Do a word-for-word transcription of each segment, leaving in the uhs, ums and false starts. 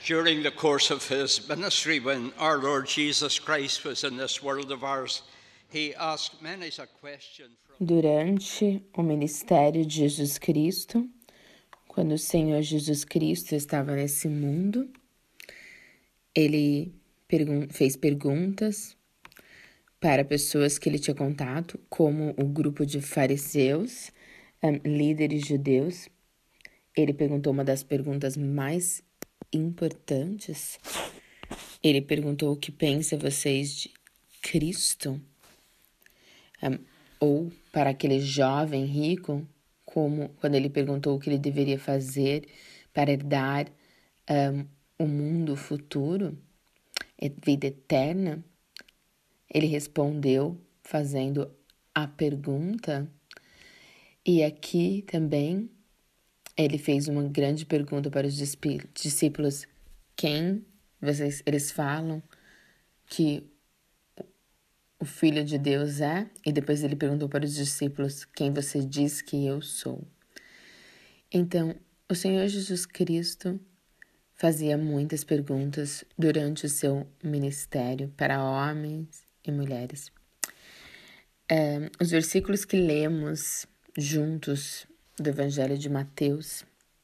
during the course of his ministry, when our Lord Jesus Christ was in this world of ours, he asked many a question from... Durante o ministério de Jesus Cristo, quando o Senhor Jesus Cristo estava nesse mundo, ele pergun- fez perguntas para pessoas que ele tinha contato, como o grupo de fariseus, um, líderes judeus. Ele perguntou uma das perguntas mais importantes. Ele perguntou: o que pensam vocês de Cristo? Um, ou para aquele jovem rico, como quando ele perguntou o que ele deveria fazer para herdar um, o mundo futuro, vida eterna, ele respondeu fazendo a pergunta. E aqui também ele fez uma grande pergunta para os discípulos: quem vocês, eles falam que o Filho de Deus é? E depois ele perguntou para os discípulos: quem você diz que eu sou? Então, o Senhor Jesus Cristo fazia muitas perguntas durante o seu ministério para homens e mulheres. É, os versículos que lemos juntos do Evangelho de Mateus,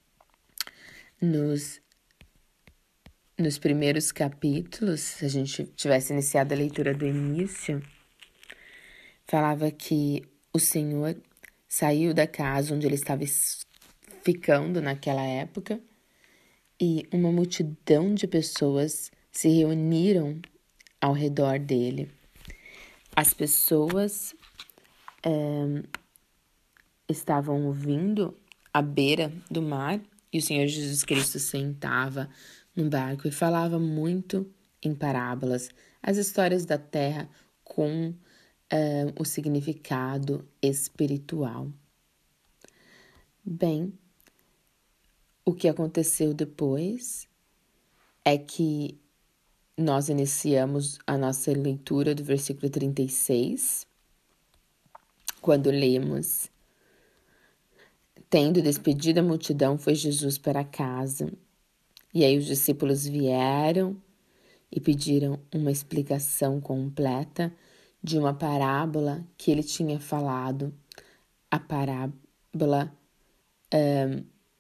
nos, nos primeiros capítulos, se a gente tivesse iniciado a leitura do início, falava que o Senhor saiu da casa onde ele estava ficando naquela época e uma multidão de pessoas se reuniram ao redor dele. As pessoas é, estavam ouvindo à beira do mar e o Senhor Jesus Cristo sentava no barco e falava muito em parábolas, as histórias da terra com é, o significado espiritual. Bem, o que aconteceu depois é que nós iniciamos a nossa leitura do versículo trinta e seis, quando lemos: tendo despedido a multidão, foi Jesus para casa. E aí os discípulos vieram e pediram uma explicação completa de uma parábola que ele tinha falado. A parábola, um,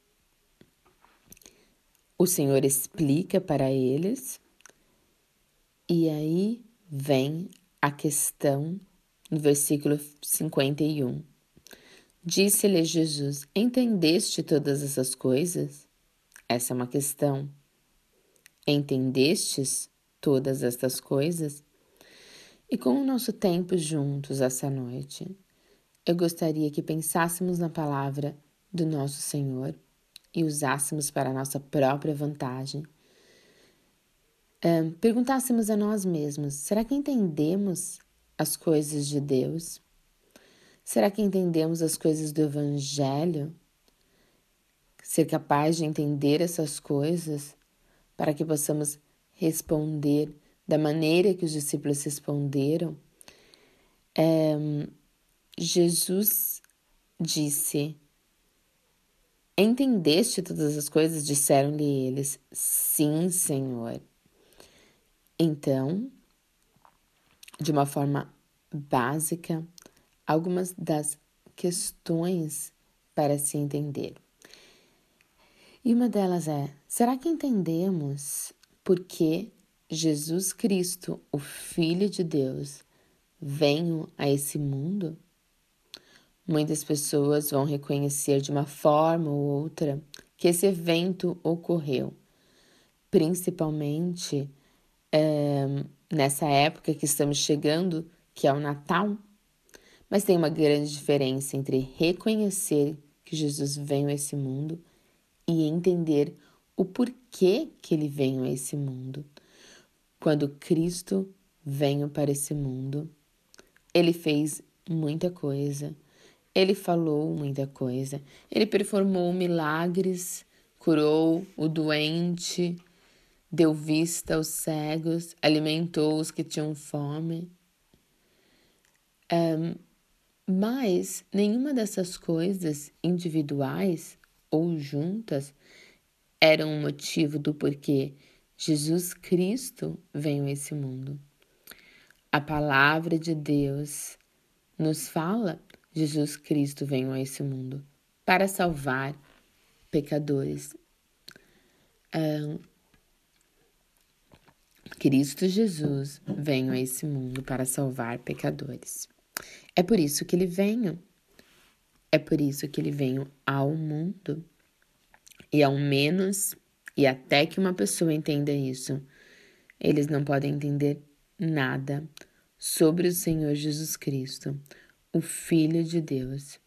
o Senhor explica para eles. E aí vem a questão no versículo cinquenta e um. Disse-lhe Jesus: entendeste todas essas coisas? Essa é uma questão. Entendestes todas estas coisas? E com o nosso tempo juntos essa noite, eu gostaria que pensássemos na palavra do nosso Senhor e usássemos para a nossa própria vantagem. Um, perguntássemos a nós mesmos: será que entendemos as coisas de Deus? Será que entendemos as coisas do Evangelho? Ser capaz de entender essas coisas para que possamos responder da maneira que os discípulos responderam? É, Jesus disse: entendeste todas as coisas? Disseram-lhe eles: sim, Senhor. Então, de uma forma básica, algumas das questões para se entender. E uma delas é: será que entendemos por que Jesus Cristo, o Filho de Deus, veio a esse mundo? Muitas pessoas vão reconhecer de uma forma ou outra que esse evento ocorreu, principalmente é, nessa época que estamos chegando, que é o Natal. Mas tem uma grande diferença entre reconhecer que Jesus veio a esse mundo e entender o porquê que ele veio a esse mundo. Quando Cristo veio para esse mundo, ele fez muita coisa, ele falou muita coisa, ele performou milagres, curou o doente, deu vista aos cegos, alimentou os que tinham fome. Um, mas nenhuma dessas coisas individuais ou juntas eram um motivo do porquê Jesus Cristo veio a esse mundo. A palavra de Deus nos fala: Jesus Cristo veio a esse mundo para salvar pecadores. Um, Cristo Jesus veio a esse mundo para salvar pecadores. É por isso que ele veio. É por isso que ele veio ao mundo. E ao menos, e até que uma pessoa entenda isso, eles não podem entender nada sobre o Senhor Jesus Cristo, o Filho de Deus.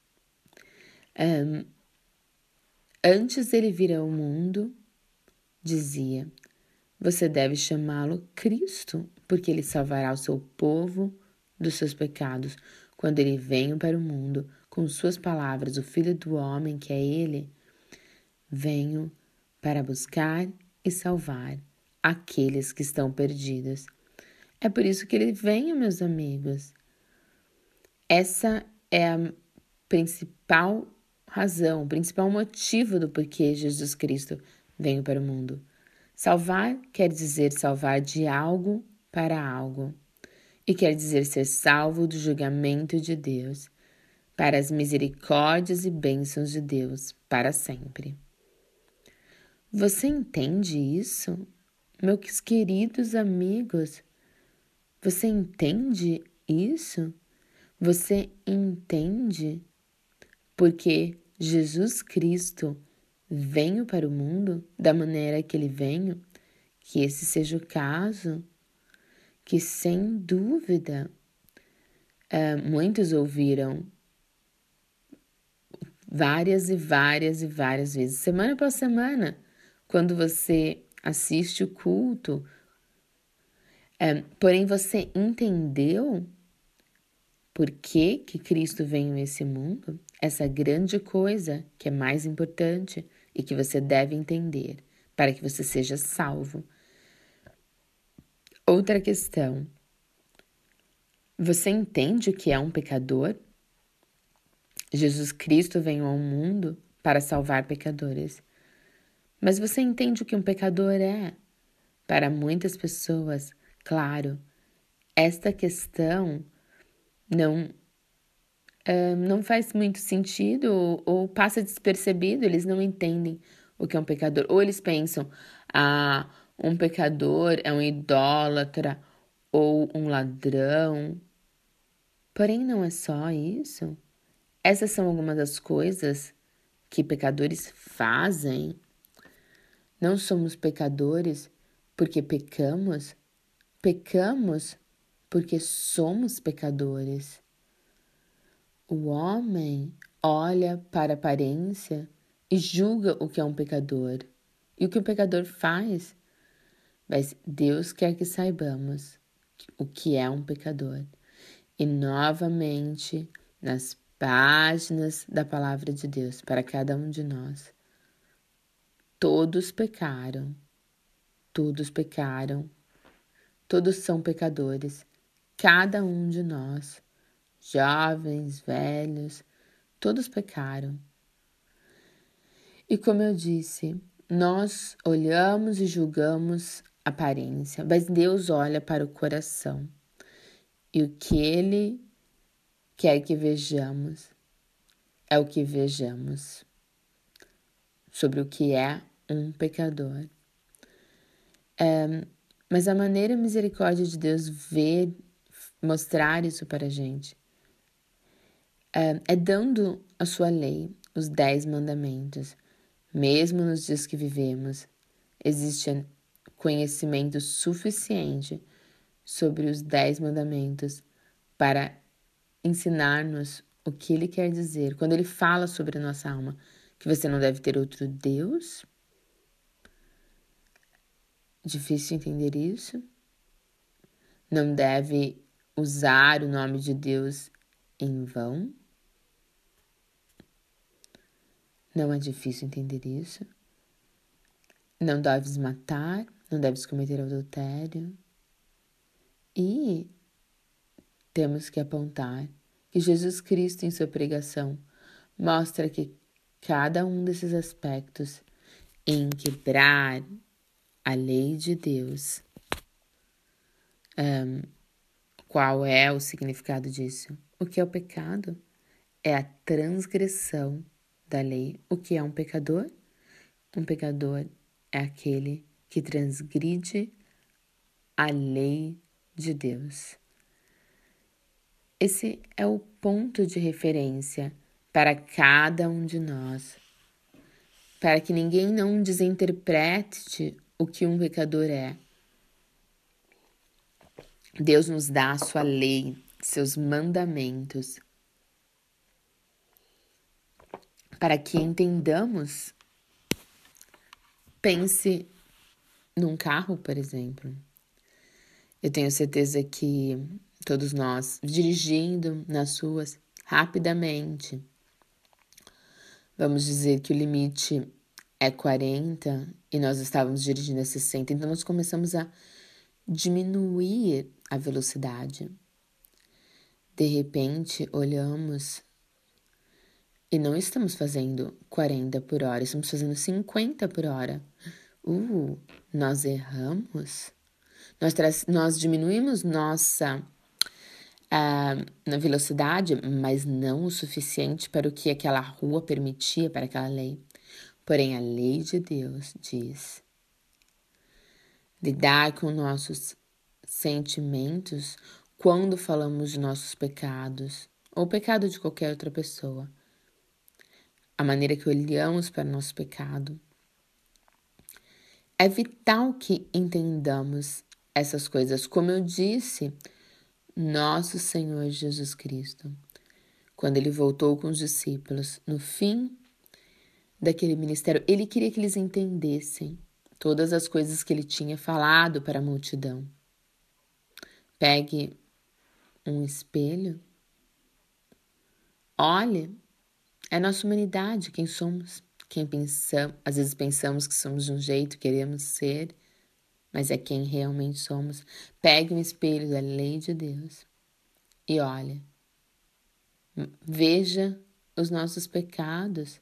Um, antes dele vir ao mundo, dizia: você deve chamá-lo Cristo, porque ele salvará o seu povo dos seus pecados. Quando ele veio para o mundo, com suas palavras, o Filho do Homem, que é ele, venho para buscar e salvar aqueles que estão perdidos. É por isso que ele veio, meus amigos. Essa é a principal razão, o principal motivo do porquê Jesus Cristo veio para o mundo. Salvar quer dizer salvar de algo para algo, e quer dizer ser salvo do julgamento de Deus, para as misericórdias e bênçãos de Deus para sempre. Você entende isso, meus queridos amigos? Você entende isso? Você entende porque Jesus Cristo veio para o mundo da maneira que ele veio? Que esse seja o caso? Que sem dúvida uh, muitos ouviram várias e várias e várias vezes, semana após semana, quando você assiste o culto. Uh, porém, você entendeu por que que Cristo veio a esse mundo? Essa grande coisa que é mais importante e que você deve entender para que você seja salvo. Outra questão. Você entende o que é um pecador? Jesus Cristo veio ao mundo para salvar pecadores. Mas você entende o que um pecador é? Para muitas pessoas, claro, esta questão não, uh, não faz muito sentido ou, ou passa despercebido, eles não entendem o que é um pecador. Ou eles pensam, ah, um pecador é um idólatra ou um ladrão. Porém, não é só isso. Essas são algumas das coisas que pecadores fazem. Não somos pecadores porque pecamos, pecamos porque somos pecadores. O homem olha para a aparência e julga o que é um pecador e o que o pecador faz. Mas Deus quer que saibamos o que é um pecador. E novamente, nas páginas da palavra de Deus para cada um de nós, todos pecaram, todos pecaram, todos são pecadores, cada um de nós, jovens, velhos, todos pecaram. E como eu disse, nós olhamos e julgamos a aparência, mas Deus olha para o coração. E o que Ele quer que vejamos é o que vejamos sobre o que é um pecador. É, mas a maneira a misericórdia de Deus ver, mostrar isso para a gente, é, é dando a sua lei, os dez mandamentos. Mesmo nos dias que vivemos, existe conhecimento suficiente sobre os dez mandamentos para ensinar-nos o que ele quer dizer. Quando ele fala sobre a nossa alma, que você não deve ter outro Deus. Difícil entender isso? Não deve usar o nome de Deus em vão? Não é difícil entender isso? Não deves matar, não deves cometer adultério. E temos que apontar que Jesus Cristo, em sua pregação, mostra que cada um desses aspectos, em quebrar a lei de Deus. Um, qual é o significado disso? O que é o pecado? É a transgressão da lei. O que é um pecador? Um pecador é aquele que transgride a lei de Deus. Esse é o ponto de referência para cada um de nós, para que ninguém não desinterprete o que um pecador é. Deus nos dá a sua lei, seus mandamentos, para que entendamos. Pense num carro, por exemplo. Eu tenho certeza que todos nós, dirigindo nas ruas rapidamente, vamos dizer que o limite é quarenta e nós estávamos dirigindo a sessenta, então nós começamos a diminuir a velocidade. De repente, olhamos e não estamos fazendo quarenta por hora, estamos fazendo cinquenta por hora. Uh, nós erramos? Nós, nós diminuímos nossa uh, na velocidade, mas não o suficiente para o que aquela rua permitia, para aquela lei. Porém, a lei de Deus diz: lidar com nossos sentimentos quando falamos de nossos pecados, ou o pecado de qualquer outra pessoa. A maneira que olhamos para o nosso pecado. É vital que entendamos essas coisas. Como eu disse, nosso Senhor Jesus Cristo, quando ele voltou com os discípulos, no fim daquele ministério, ele queria que eles entendessem todas as coisas que ele tinha falado para a multidão. Pegue um espelho, olhe, é a nossa humanidade, quem somos, quem pensamos, às vezes pensamos que somos de um jeito, queremos ser, mas é quem realmente somos. Pegue um espelho da lei de Deus e olhe. Veja os nossos pecados.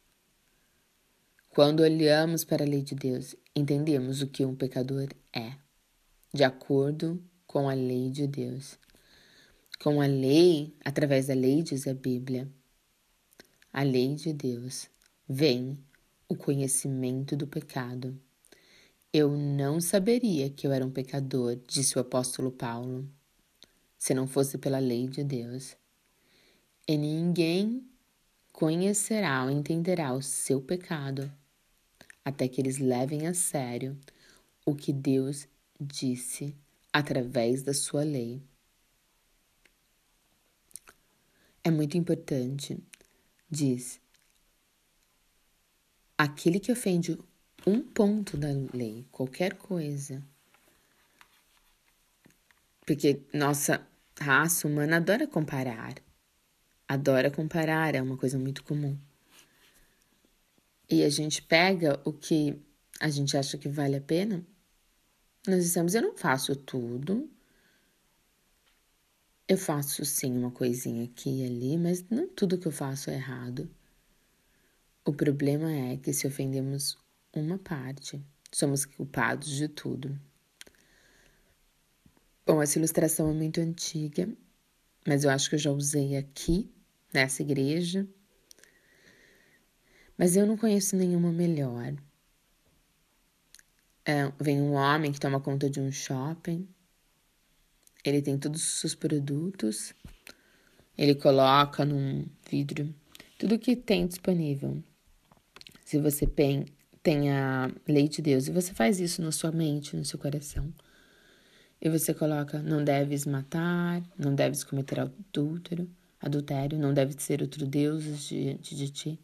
Quando olhamos para a lei de Deus, entendemos o que um pecador é, de acordo com a lei de Deus. Com a lei, através da lei, diz a Bíblia, a lei de Deus, vem o conhecimento do pecado. Eu não saberia que eu era um pecador, disse o apóstolo Paulo, se não fosse pela lei de Deus. E ninguém conhecerá ou entenderá o seu pecado até que eles levem a sério o que Deus disse através da sua lei. É muito importante, diz, aquele que ofende um ponto da lei, qualquer coisa, porque nossa raça humana adora comparar, adora comparar, é uma coisa muito comum. E a gente pega o que a gente acha que vale a pena, nós dizemos, eu não faço tudo, eu faço sim uma coisinha aqui e ali, mas não tudo que eu faço é errado. O problema é que se ofendemos uma parte, somos culpados de tudo. Bom, essa ilustração é muito antiga, mas eu acho que eu já usei aqui, nessa igreja. Mas eu não conheço nenhuma melhor. É, vem um homem que toma conta de um shopping, ele tem todos os seus produtos, ele coloca num vidro tudo que tem disponível. Se você tem, tem a lei de Deus e você faz isso na sua mente, no seu coração, e você coloca, não deves matar, não deves cometer adúltero, adultério, não deve ser outro Deus diante de ti.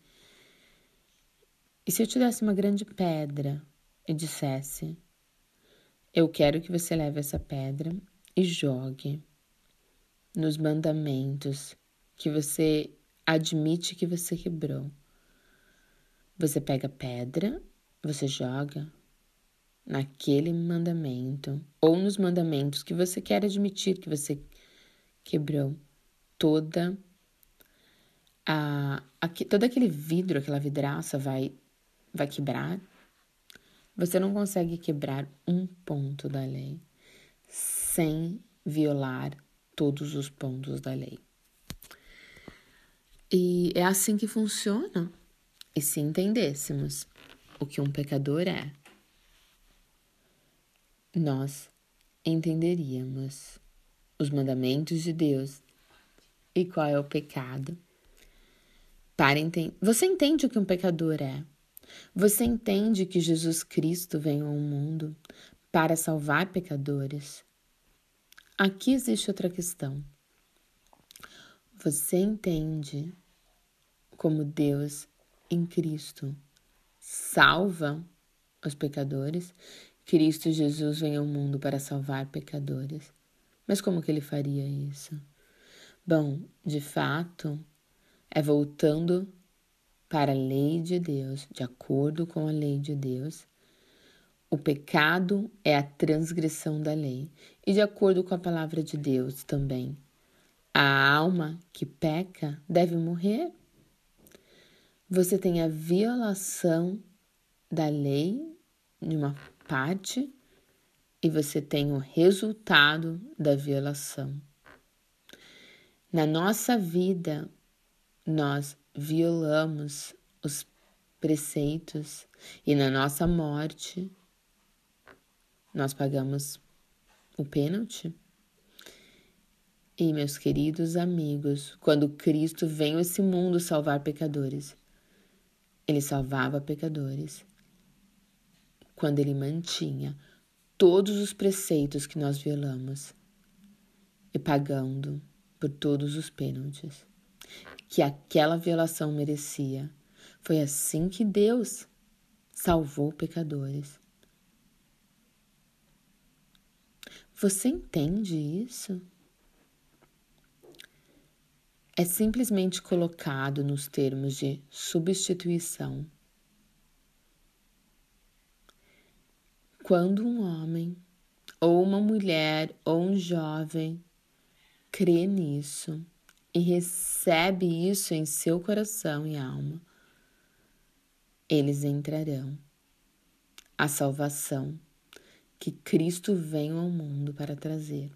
E se eu te desse uma grande pedra e dissesse, eu quero que você leve essa pedra e jogue nos mandamentos que você admite que você quebrou. Você pega a pedra, você joga naquele mandamento ou nos mandamentos que você quer admitir que você quebrou. Toda a, a todo aquele vidro, aquela vidraça vai vai quebrar, Você não consegue quebrar um ponto da lei sem violar todos os pontos da lei. E é assim que funciona. E se entendêssemos o que um pecador é, nós entenderíamos os mandamentos de Deus e qual é o pecado. Para enten- Você entende o que um pecador é? Você entende que Jesus Cristo veio ao mundo para salvar pecadores? Aqui existe outra questão. Você entende como Deus em Cristo salva os pecadores? Cristo Jesus vem ao mundo para salvar pecadores. Mas como que ele faria isso? Bom, de fato, é voltando para a lei de Deus, de acordo com a lei de Deus. O pecado é a transgressão da lei. E de acordo com a palavra de Deus também, a alma que peca deve morrer. Você tem a violação da lei em uma parte e você tem o resultado da violação. Na nossa vida, nós violamos os preceitos e na nossa morte, nós pagamos o pênalti. E, meus queridos amigos, quando Cristo veio a esse mundo salvar pecadores, ele salvava pecadores quando ele mantinha todos os preceitos que nós violamos e pagando por todos os pênaltis que aquela violação merecia. Foi assim que Deus salvou pecadores. Você entende isso? É simplesmente colocado nos termos de substituição. Quando um homem, ou uma mulher, ou um jovem crê nisso e recebe isso em seu coração e alma, eles entrarão. A salvação que Cristo veio ao mundo para trazer.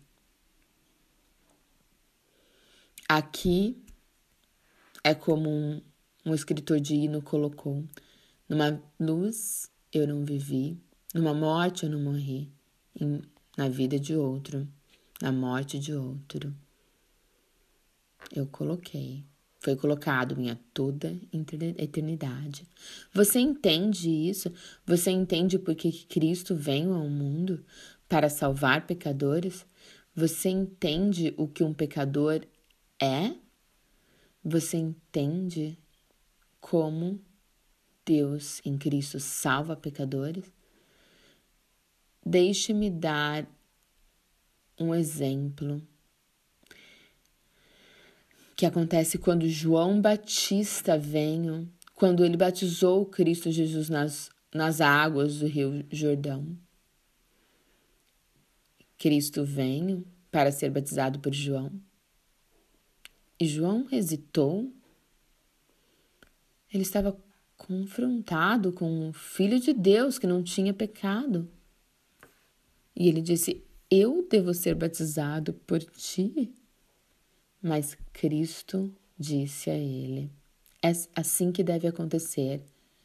Aqui é como um, um escritor de hino colocou: numa luz eu não vivi, numa morte eu não morri, em, na vida de outro, na morte de outro. Eu coloquei, foi colocado minha toda eternidade. Você entende isso? Você entende por que Cristo veio ao mundo para salvar pecadores? Você entende o que um pecador é? Você entende como Deus em Cristo salva pecadores? Deixe-me dar um exemplo que acontece quando João Batista veio, quando ele batizou Cristo Jesus nas, nas águas do Rio Jordão. Cristo veio para ser batizado por João. E João hesitou. Ele estava confrontado com o Filho de Deus que não tinha pecado. E ele disse: eu devo ser batizado por ti? Mas Cristo disse a ele: é assim que deve acontecer.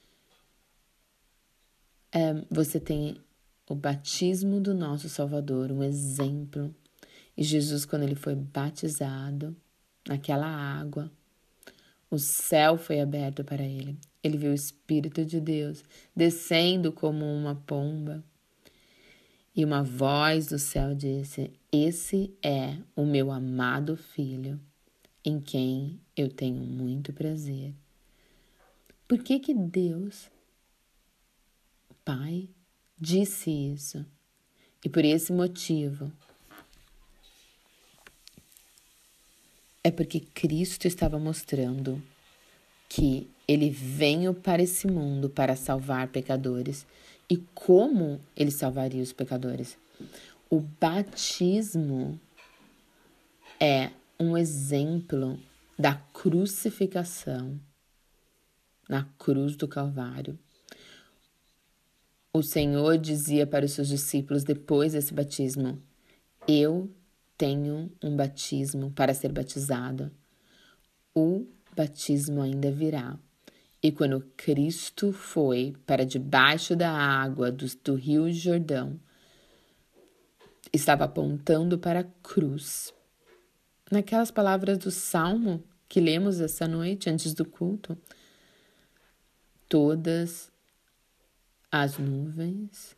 É, você tem o batismo do nosso Salvador, um exemplo. E Jesus, quando ele foi batizado naquela água, o céu foi aberto para ele. Ele viu o Espírito de Deus descendo como uma pomba. E uma voz do céu disse: esse é o meu amado filho, em quem eu tenho muito prazer. Por que que Deus, Pai, disse isso? E por esse motivo, é porque Cristo estava mostrando que ele veio para esse mundo para salvar pecadores. E como ele salvaria os pecadores? O batismo é um exemplo da crucificação na cruz do Calvário. O Senhor dizia para os seus discípulos depois desse batismo: eu tenho um batismo para ser batizado. O batismo ainda virá. E quando Cristo foi para debaixo da água do, do rio Jordão, estava apontando para a cruz. Naquelas palavras do Salmo que lemos essa noite antes do culto, todas as nuvens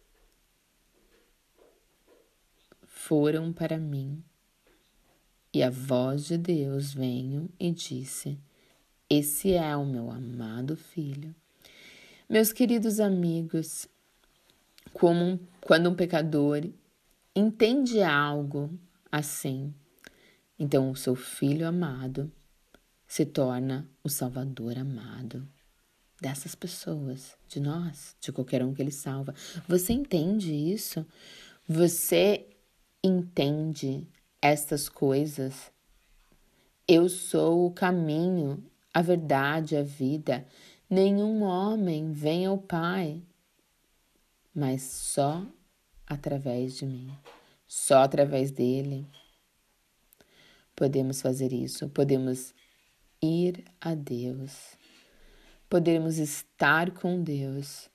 foram para mim, e a voz de Deus veio e disse: esse é o meu amado filho. Meus queridos amigos, como um, quando um pecador entende algo assim, então o seu filho amado se torna o Salvador amado dessas pessoas, de nós, de qualquer um que ele salva. Você entende isso? Você entende estas coisas? Eu sou o caminho, a verdade, a vida. Nenhum homem vem ao Pai, mas só através de mim, só através dele. Podemos fazer isso, podemos ir a Deus, podemos estar com Deus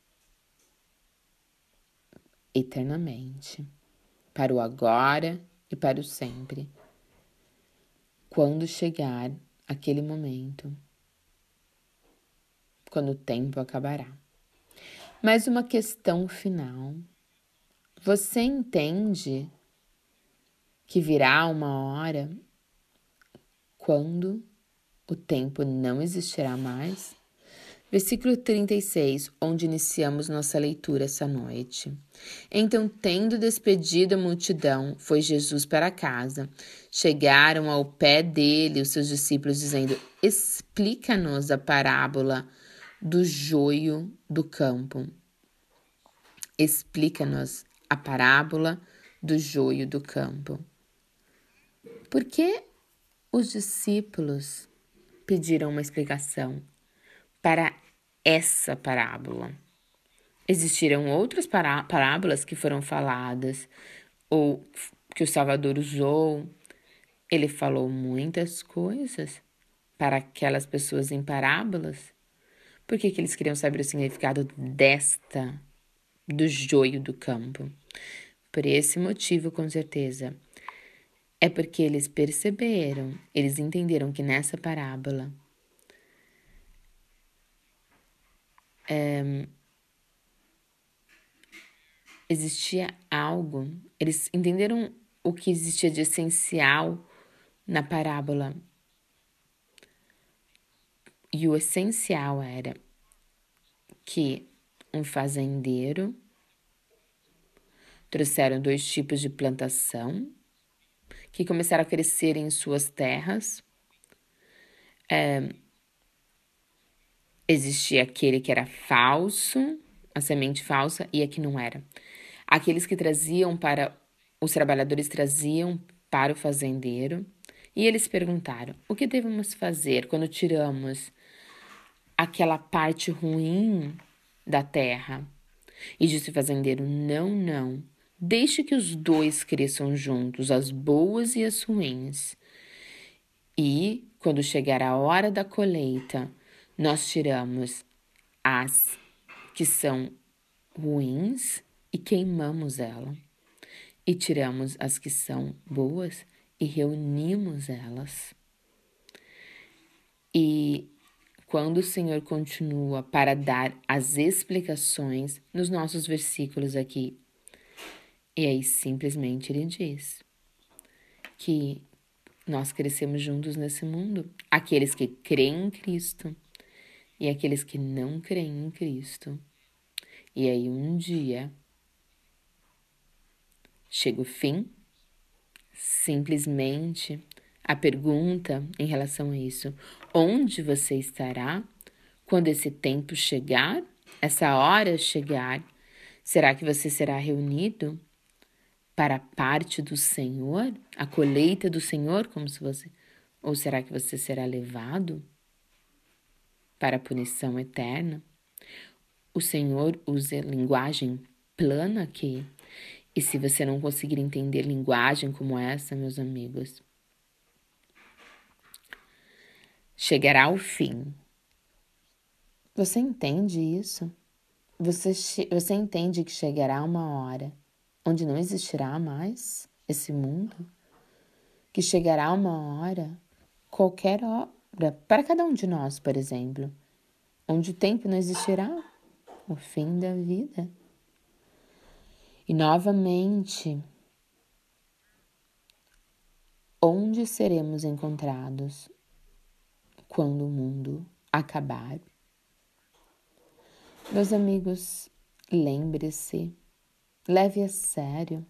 eternamente, para o agora e para o sempre. Quando chegar aquele momento, quando o tempo acabará. Mas uma questão final. Você entende que virá uma hora quando o tempo não existirá mais? Versículo trinta e seis, onde iniciamos nossa leitura essa noite. Então, tendo despedido a multidão, foi Jesus para casa. Chegaram ao pé dele os seus discípulos, dizendo: explica-nos a parábola do joio do campo. Explica-nos a parábola do joio do campo. Por que os discípulos pediram uma explicação para essa parábola? Existiram outras pará- parábolas que foram faladas ou que o Salvador usou. Ele falou muitas coisas para aquelas pessoas em parábolas. Por que, que eles queriam saber o significado desta, do joio do campo? Por esse motivo, com certeza. É porque eles perceberam, eles entenderam que nessa parábola é, existia algo, eles entenderam o que existia de essencial na parábola. E o essencial era que um fazendeiro trouxeram dois tipos de plantação que começaram a crescer em suas terras. É, existia aquele que era falso, a semente falsa, e a que não era. Aqueles que traziam para, os trabalhadores traziam para o fazendeiro, e eles perguntaram: o que devemos fazer quando tiramos aquela parte ruim da terra? E disse o fazendeiro: não, não, deixe que os dois cresçam juntos, as boas e as ruins. E, quando chegar a hora da colheita, nós tiramos as que são ruins e queimamos ela. E tiramos as que são boas e reunimos elas. E quando o Senhor continua para dar as explicações nos nossos versículos aqui, e aí simplesmente ele diz que nós crescemos juntos nesse mundo, aqueles que creem em Cristo e aqueles que não creem em Cristo. E aí um dia chega o fim, simplesmente a pergunta em relação a isso: onde você estará quando esse tempo chegar, essa hora chegar? Será que você será reunido para a parte do Senhor, a colheita do Senhor, como se você, ou será que você será levado para a punição eterna? O Senhor usa linguagem plana aqui. E se você não conseguir entender linguagem como essa, meus amigos, chegará ao fim. Você entende isso? Você, você entende que chegará uma hora onde não existirá mais esse mundo? Que chegará uma hora, qualquer hora, para cada um de nós, por exemplo, onde o tempo não existirá, o fim da vida. E novamente, onde seremos encontrados quando o mundo acabar? Meus amigos, lembre-se, leve a sério.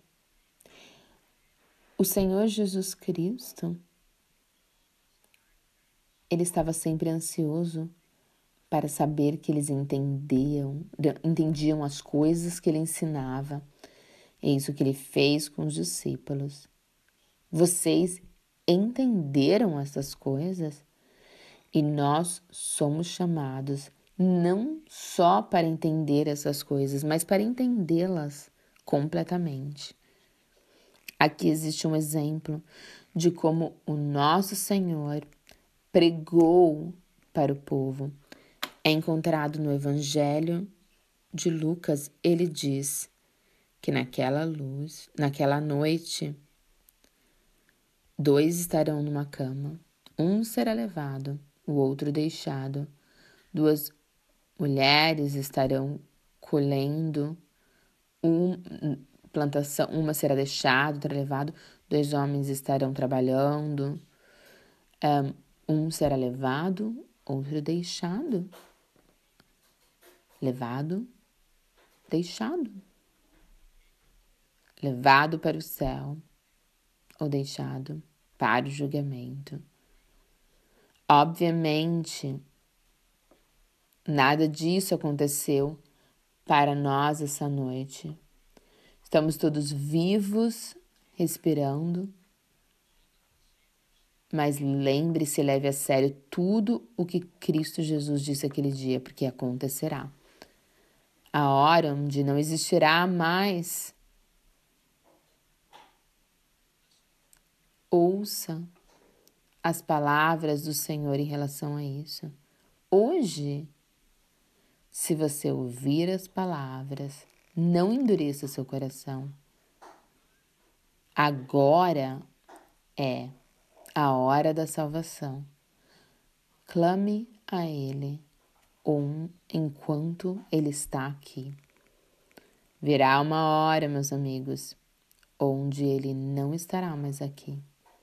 O Senhor Jesus Cristo, Ele estava sempre ansioso para saber que eles entendiam, entendiam as coisas que Ele ensinava. É isso que Ele fez com os discípulos. Vocês entenderam essas coisas? E nós somos chamados não só para entender essas coisas, mas para entendê-las completamente. Aqui existe um exemplo de como o nosso Senhor pregou para o povo. É encontrado no Evangelho de Lucas. Ele diz que naquela luz, naquela noite, dois estarão numa cama, um será levado, o outro deixado. Duas mulheres estarão colhendo, um, plantação, uma será deixada, outra levado. Dois homens estarão trabalhando, um será levado, outro deixado. Levado, deixado. Levado para o céu ou deixado para o julgamento. Obviamente, nada disso aconteceu para nós essa noite. Estamos todos vivos, respirando, mas lembre-se, leve a sério tudo o que Cristo Jesus disse aquele dia, porque acontecerá. A hora onde não existirá mais. Ouça as palavras do Senhor em relação a isso. Hoje, se você ouvir as palavras, não endureça seu coração. Agora é a hora da salvação. Clame a Ele um enquanto Ele está aqui. Virá uma hora, meus amigos, onde Ele não estará mais aqui.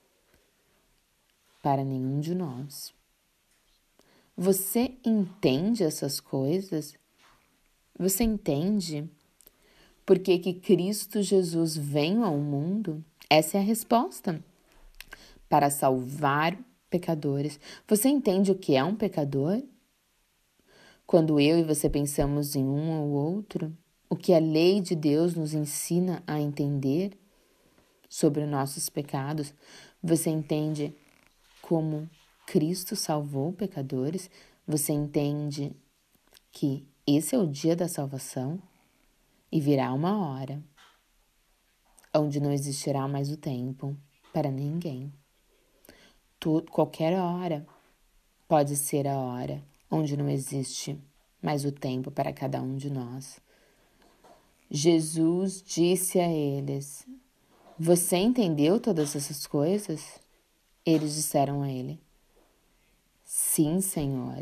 Para nenhum de nós. Você entende essas coisas? Você entende por que que Cristo Jesus veio ao mundo? Essa é a resposta. Para salvar pecadores. Você entende o que é um pecador? Quando eu e você pensamos em um ou outro, o que a lei de Deus nos ensina a entender sobre nossos pecados, você entende como Cristo salvou pecadores? Você entende que esse é o dia da salvação? E virá uma hora onde não existirá mais o tempo para ninguém. Tudo, qualquer hora pode ser a hora onde não existe mais o tempo para cada um de nós. Jesus disse a eles: você entendeu todas essas coisas? Eles disseram a ele: sim, Senhor.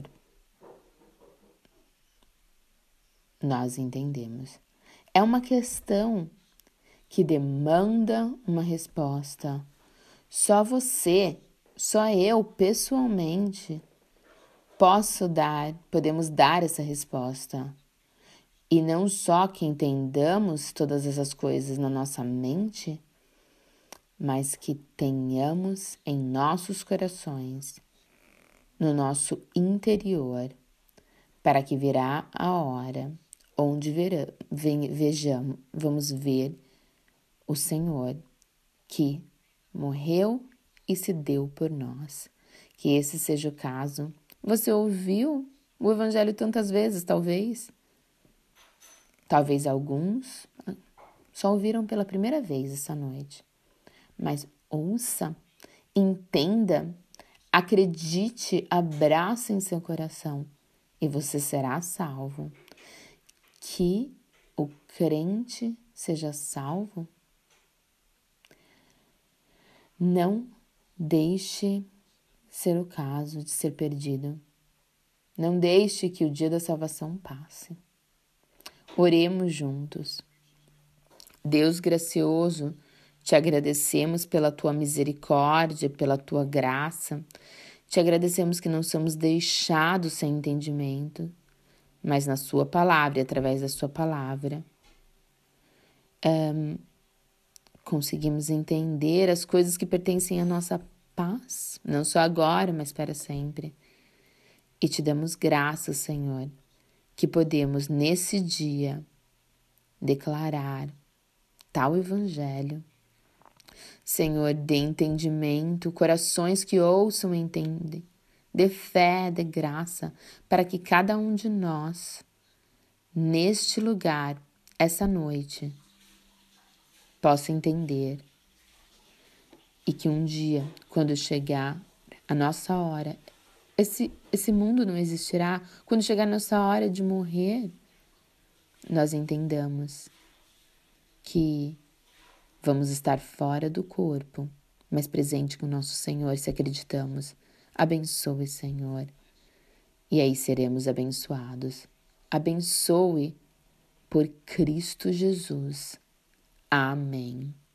Nós entendemos. É uma questão que demanda uma resposta. Só você, só eu, pessoalmente, posso dar, podemos dar essa resposta. E não só que entendamos todas essas coisas na nossa mente, mas que tenhamos em nossos corações, no nosso interior, para que virá a hora onde verá, vejamos, vamos ver o Senhor que morreu e se deu por nós. Que esse seja o caso. Você ouviu o Evangelho tantas vezes, talvez? Talvez alguns, só ouviram pela primeira vez essa noite. Mas ouça, entenda, acredite, abrace em seu coração e você será salvo. Que o crente seja salvo, não deixe ser o caso de ser perdido. Não deixe que o dia da salvação passe. Oremos juntos. Deus gracioso, te agradecemos pela tua misericórdia, pela tua graça. Te agradecemos que não somos deixados sem entendimento, mas na sua palavra e através da sua palavra um, conseguimos entender as coisas que pertencem à nossa paz, não só agora, mas para sempre. E te damos graças, Senhor, que podemos nesse dia declarar tal evangelho. Senhor, dê entendimento, corações que ouçam e entendem. Dê fé, dê graça, para que cada um de nós, neste lugar, essa noite, possa entender. E que um dia, quando chegar a nossa hora, esse, esse mundo não existirá. Quando chegar a nossa hora de morrer, nós entendamos que vamos estar fora do corpo, mas presente com o nosso Senhor, se acreditamos. Abençoe, Senhor. E aí seremos abençoados. Abençoe por Cristo Jesus. Amém.